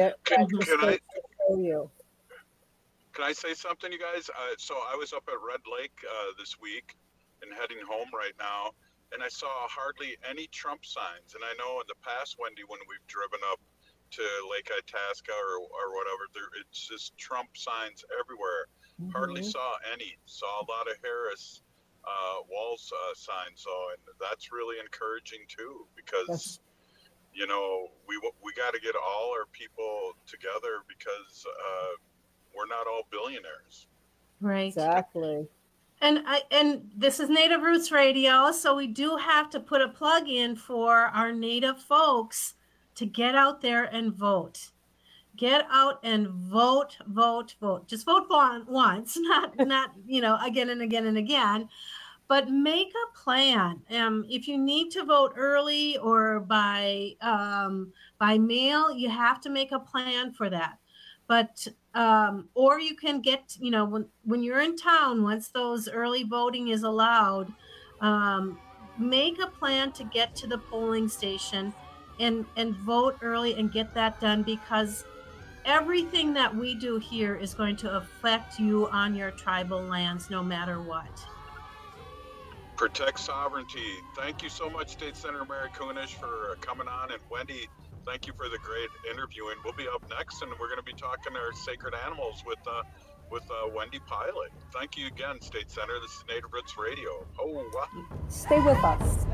[SPEAKER 2] Can I say something, you guys? So I was up at Red Lake this week and heading home right now, and I saw hardly any Trump signs. And I know in the past, Wendy, when we've driven up to Lake Itasca or whatever, it's just Trump signs everywhere. Hardly saw any. Saw a lot of Harris Walz signs. So, and that's really encouraging too, because we got to get all our people together because we're not all billionaires.
[SPEAKER 25] Right.
[SPEAKER 24] Exactly.
[SPEAKER 25] And this is Native Roots Radio, so we do have to put a plug in for our Native folks to get out there and vote. Get out and vote. Just vote for once, not again and again and again. But make a plan. If you need to vote early or by mail, you have to make a plan for that. But or you can get, when you're in town, once those early voting is allowed, make a plan to get to the polling station and vote early and get that done, because everything that we do here is going to affect you on your tribal lands, no matter what.
[SPEAKER 2] Protect sovereignty. Thank you so much, State Senator Mary Kunesh, for coming on. And Wendy, thank you for the great interview. And we'll be up next, and we're going to be talking our sacred animals with Wendy Pilot. Thank you again, State Senator. This is Native Roots Radio.
[SPEAKER 24] Stay with us.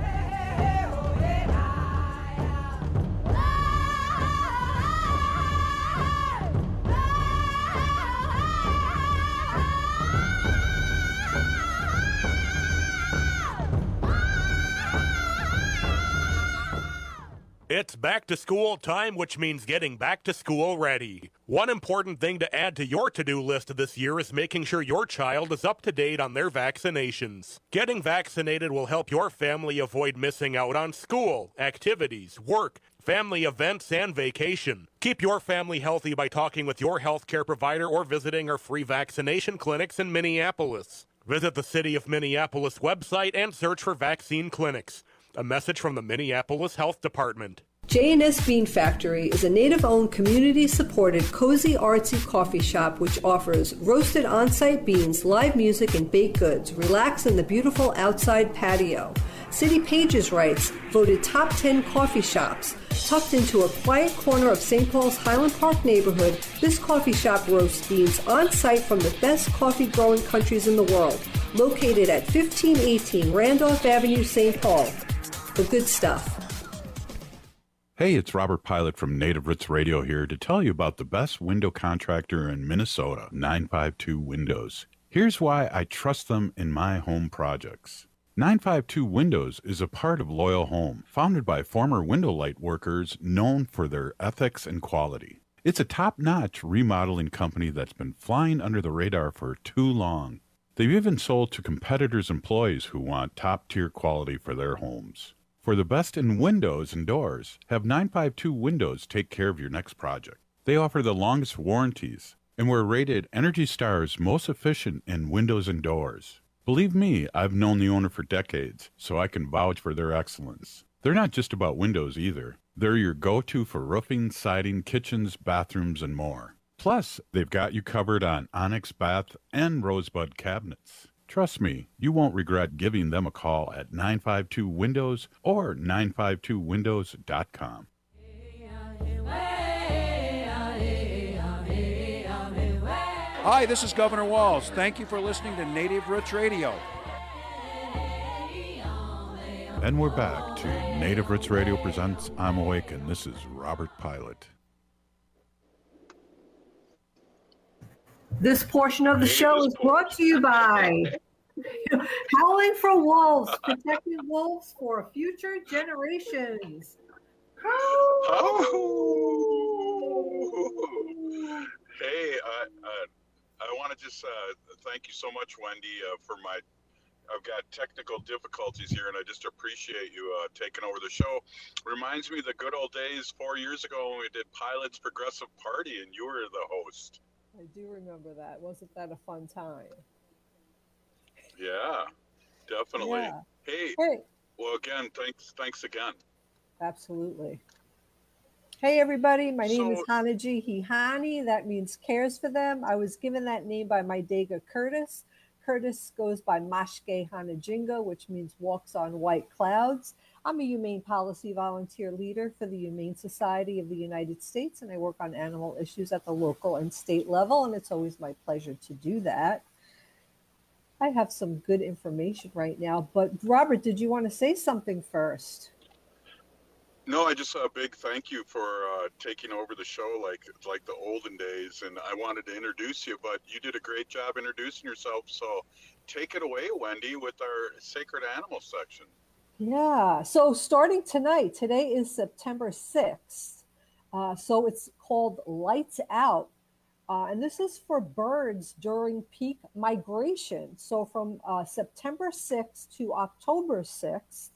[SPEAKER 26] It's back to school time, which means getting back to school ready. One important thing to add to your to-do list this year is making sure your child is up to date on their vaccinations. Getting vaccinated will help your family avoid missing out on school, activities, work, family events, and vacation. Keep your family healthy by talking with your healthcare provider or visiting our free vaccination clinics in Minneapolis. Visit the City of Minneapolis website and search for vaccine clinics. A message from the Minneapolis Health Department.
[SPEAKER 6] J&S Bean Factory is a Native-owned, community-supported, cozy, artsy coffee shop which offers roasted on-site beans, live music, and baked goods. Relax in the beautiful outside patio. City Pages writes, voted top 10 coffee shops. Tucked into a quiet corner of St. Paul's Highland Park neighborhood, this coffee shop roasts beans on-site from the best coffee-growing countries in the world. Located at 1518 Randolph Avenue, St. Paul. The good stuff.
[SPEAKER 23] Hey, it's Robert Pilot from Native Roots Radio here to tell you about the best window contractor in Minnesota, 952 Windows. Here's why I trust them in my home projects. 952 Windows is a part of Loyal Home, founded by former window light workers known for their ethics and quality. It's a top-notch remodeling company that's been flying under the radar for too long. They've even sold to competitors' employees who want top-tier quality for their homes. For the best in windows and doors, have 952 Windows take care of your next project. They offer the longest warranties and were rated Energy Star's most efficient in windows and doors. Believe me, I've known the owner for decades, so I can vouch for their excellence. They're not just about windows either. They're your go-to for roofing, siding, kitchens, bathrooms, and more. Plus, they've got you covered on Onyx bath and Rosebud cabinets. Trust me, you won't regret giving them a call at 952 Windows or 952windows.com.
[SPEAKER 3] Hi, this is Governor Walz. Thank you for listening to Native Roots Radio.
[SPEAKER 23] And we're back to Native Roots Radio presents I'm Awake, and this is Robert Pilot.
[SPEAKER 24] This portion of the show is brought to you by Howling for wolves, protecting wolves for future generations.
[SPEAKER 2] Oh. Hey, I want to just thank you so much, Wendy, I've got technical difficulties here, and I just appreciate you taking over the show. Reminds me of the good old days 4 years ago when we did Pilot's Progressive Party, and you were the host.
[SPEAKER 24] I do remember that. Wasn't that a fun time?
[SPEAKER 2] Yeah, definitely.
[SPEAKER 24] Yeah.
[SPEAKER 2] Hey, well, again, thanks again.
[SPEAKER 24] Absolutely. Hey, everybody. My name is Hanaji Hihani. That means cares for them. I was given that name by my Dega Curtis. Curtis goes by Mashke Hanajinga, which means walks on white clouds. I'm a humane policy volunteer leader for the Humane Society of the United States, and I work on animal issues at the local and state level, and it's always my pleasure to do that. I have some good information right now, but Robert, did you want to say something first?
[SPEAKER 2] No, I just a big thank you for taking over the show like the olden days, and I wanted to introduce you, but you did a great job introducing yourself, so take it away, Wendy, with our Sacred Animal section.
[SPEAKER 24] Yeah, so starting tonight, today is September 6th, so it's called Lights Out, and this is for birds during peak migration, so from September 6th to October 6th,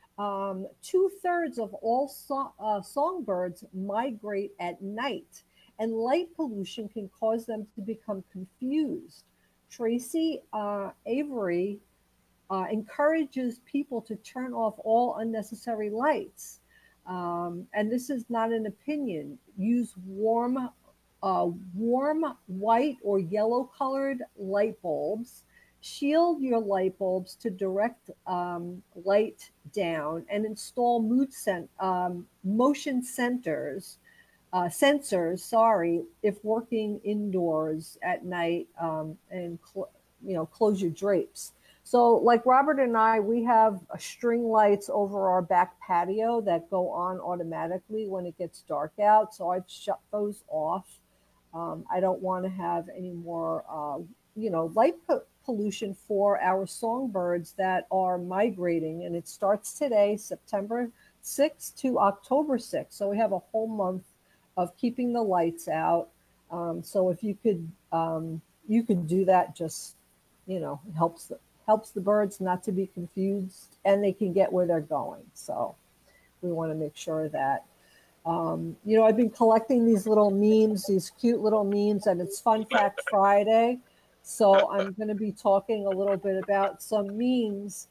[SPEAKER 24] 2/3 of all songbirds migrate at night, and light pollution can cause them to become confused. Tracy Avery encourages people to turn off all unnecessary lights. And this is not an opinion. Use warm white or yellow colored light bulbs. Shield your light bulbs to direct light down, and install motion sensors, if working indoors at night, and close your drapes. So like Robert and I, we have string lights over our back patio that go on automatically when it gets dark out. So I've shut those off. I don't want to have any more, light pollution for our songbirds that are migrating. And it starts today, September 6th to October 6th. So we have a whole month of keeping the lights out. So if you could do that, just, helps the birds not to be confused, and they can get where they're going. So we want to make sure that, I've been collecting these little memes, these cute little memes, and it's Fun Fact Friday. So I'm going to be talking a little bit about some memes.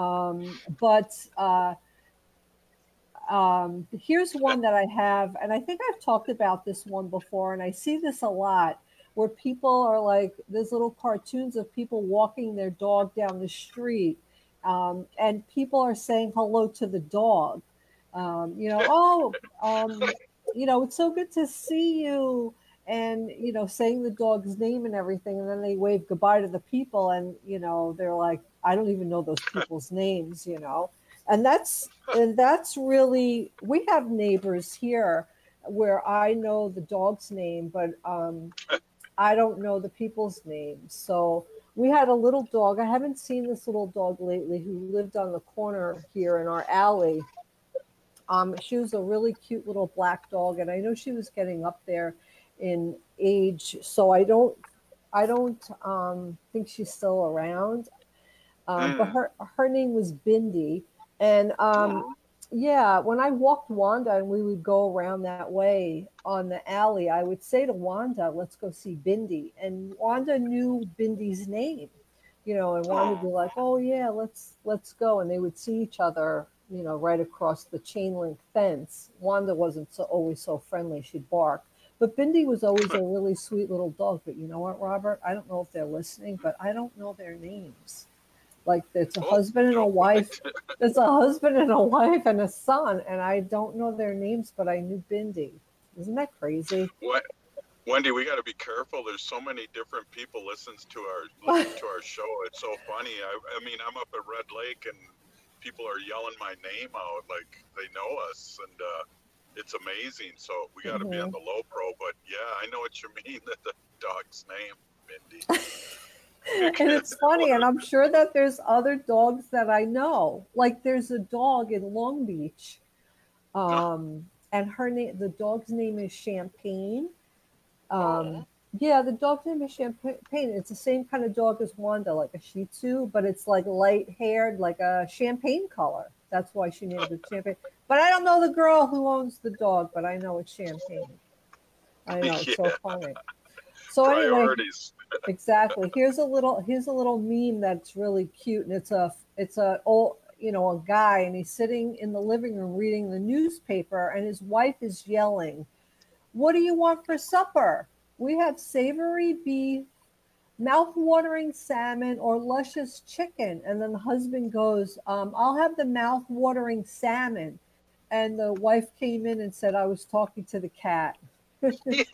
[SPEAKER 24] Here's one that I have, and I think I've talked about this one before, and I see this a lot, where people are like, there's little cartoons of people walking their dog down the street, and people are saying hello to the dog. It's so good to see you, and, saying the dog's name and everything, and then they wave goodbye to the people, and, they're like, I don't even know those people's names, and that's really, we have neighbors here where I know the dog's name, but I don't know the people's names. So we had a little dog. I haven't seen this little dog lately, who lived on the corner here in our alley. She was a really cute little black dog, and I know she was getting up there in age, so I don't think she's still around. But her name was Bindi, and when I walked Wanda and we would go around that way on the alley, I would say to Wanda, let's go see Bindi. And Wanda knew Bindi's name, and Wanda would be like, oh yeah, let's go. And they would see each other, right across the chain link fence. Wanda wasn't always so friendly. She'd bark. But Bindi was always a really sweet little dog. But you know what, Robert? I don't know if they're listening, but I don't know their names. Like, it's a husband and a wife. It's a husband and a wife and a son, and I don't know their names, but I knew Bindi. Isn't that crazy?
[SPEAKER 2] What, Wendy? We got to be careful. There's so many different people listen to our show. It's so funny. I mean, I'm up at Red Lake, and people are yelling my name out like they know us, and it's amazing. So we got to be on the low pro. But yeah, I know what you mean. That the dog's name, Bindi.
[SPEAKER 24] And it's funny, and I'm sure that there's other dogs that I know. Like there's a dog in Long Beach, and the dog's name is Champagne. Yeah, the dog's name is Champagne. It's the same kind of dog as Wanda, like a Shih Tzu, but it's like light-haired, like a champagne color. That's why she named it Champagne. But I don't know the girl who owns the dog, but I know it's Champagne. I know, it's so funny. So
[SPEAKER 2] Priorities.
[SPEAKER 24] Anyway, exactly. Here's a little meme that's really cute, and it's a old, a guy, and he's sitting in the living room reading the newspaper, and his wife is yelling, "What do you want for supper? We have savory beef, mouth-watering salmon, or luscious chicken." And then the husband goes, "I'll have the mouth-watering salmon." And the wife came in and said, "I was talking to the cat."
[SPEAKER 2] Why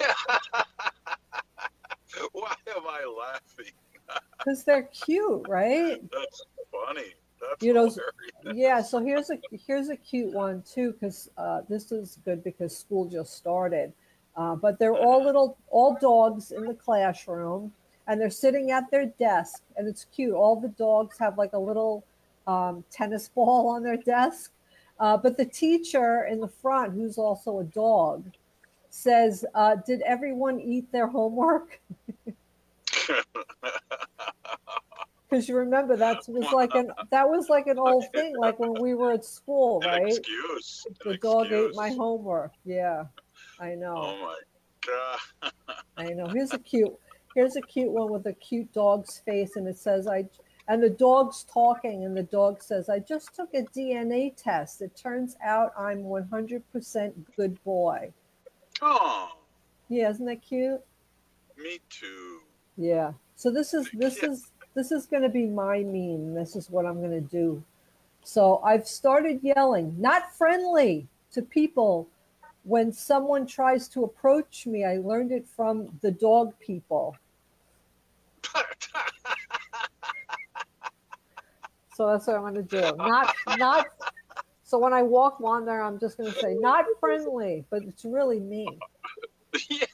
[SPEAKER 2] am I laughing?
[SPEAKER 24] Because they're cute, right?
[SPEAKER 2] That's funny. That's
[SPEAKER 24] hilarious.
[SPEAKER 2] Yeah.
[SPEAKER 24] So here's a cute one too, because this is good because school just started. But they're all dogs in the classroom, and they're sitting at their desk, and it's cute. All the dogs have like a little tennis ball on their desk. But the teacher in the front, who's also a dog, says, "Did everyone eat their homework?" Because you remember that was like an old thing, like when we were at school, right?
[SPEAKER 2] An excuse.
[SPEAKER 24] The dog ate my homework. Yeah, I know.
[SPEAKER 2] Oh my God.
[SPEAKER 24] I know. Here's a cute one with a cute dog's face, and it says, and the dog's talking, and the dog says, "I just took a DNA test. It turns out I'm 100% good boy."
[SPEAKER 2] Oh.
[SPEAKER 24] Yeah, isn't that cute?
[SPEAKER 2] Me too.
[SPEAKER 24] Yeah. So this is going to be my meme. This is what I'm going to do. So I've started yelling, "Not friendly," to people when someone tries to approach me. I learned it from the dog people. So that's what I'm going to do. Not. So when I walk Wanda, I'm just going to say, "Not friendly," but it's really me.
[SPEAKER 2] Yeah.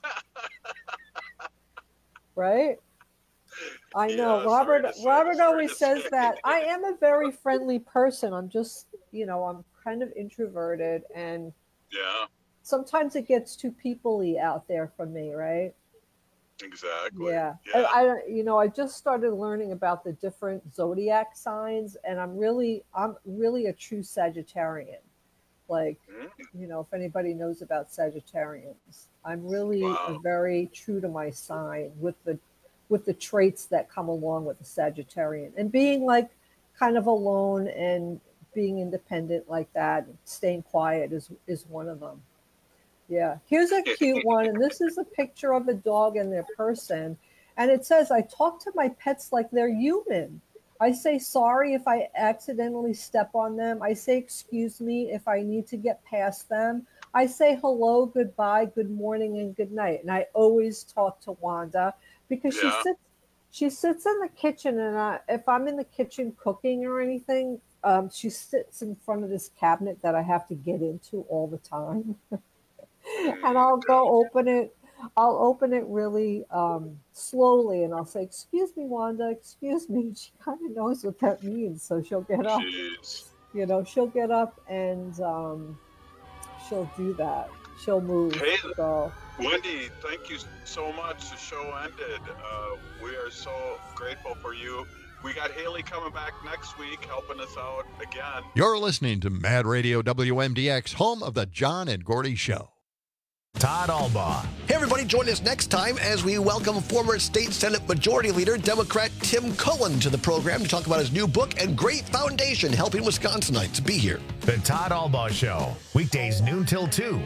[SPEAKER 24] Right? I know. Robert always says that. I am a very friendly person. I'm just, I'm kind of introverted, and
[SPEAKER 2] yeah.
[SPEAKER 24] Sometimes it gets too people-y out there for me, right?
[SPEAKER 2] Exactly.
[SPEAKER 24] Yeah. I just started learning about the different zodiac signs, and I'm really a true Sagittarian. Like, if anybody knows about Sagittarians, I'm really very true to my sign with the traits that come along with the Sagittarian, and being like kind of alone and being independent like that, staying quiet is one of them. Yeah. Here's a cute one. And this is a picture of a dog and their person. And it says, "I talk to my pets like they're human. I say sorry if I accidentally step on them. I say excuse me if I need to get past them. I say hello, goodbye, good morning, and good night." And I always talk to Wanda because she sits in the kitchen, and if I'm in the kitchen cooking or anything, she sits in front of this cabinet that I have to get into all the time. And I'll go open it. I'll open it really slowly, and I'll say, "Excuse me, Wanda, excuse me." She kind of knows what that means, so she'll get up.
[SPEAKER 2] Jeez.
[SPEAKER 24] She'll get up and she'll do that. She'll move.
[SPEAKER 2] Hey,
[SPEAKER 24] so.
[SPEAKER 2] Wendy, thank you so much. The show ended. We are so grateful for you. We got Haley coming back next week, helping us out again.
[SPEAKER 4] You're listening to Mad Radio WMDX, home of the John and Gordy Show.
[SPEAKER 1] Todd Albaugh.
[SPEAKER 5] Hey, everybody, join us next time as we welcome former State Senate Majority Leader, Democrat Tim Cohen, to the program to talk about his new book and great foundation helping Wisconsinites. Be here.
[SPEAKER 1] The Todd Albaugh Show, weekdays noon till 2.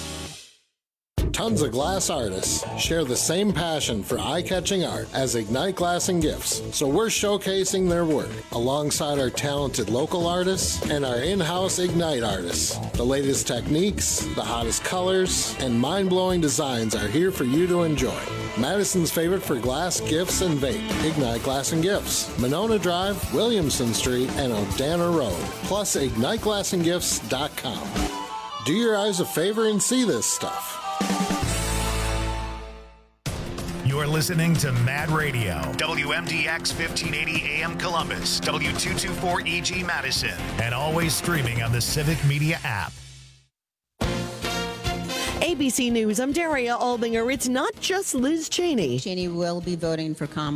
[SPEAKER 14] Tons of glass artists share the same passion for eye-catching art as Ignite Glass and Gifts, so we're showcasing their work alongside our talented local artists and our in-house Ignite artists. The latest techniques, the hottest colors, and mind-blowing designs are here for you to enjoy. Madison's favorite for glass, gifts, and vape, Ignite Glass and Gifts, Monona Drive, Williamson Street, and Odana Road, plus IgniteGlassandGifts.com. Do your eyes a favor and see this stuff.
[SPEAKER 1] You're listening to Mad Radio, WMDX 1580 AM Columbus, W224EG Madison, and always streaming on the Civic Media app.
[SPEAKER 7] ABC News, I'm Daria Albinger. It's not just Liz Cheney.
[SPEAKER 8] Cheney will be voting for Kamala.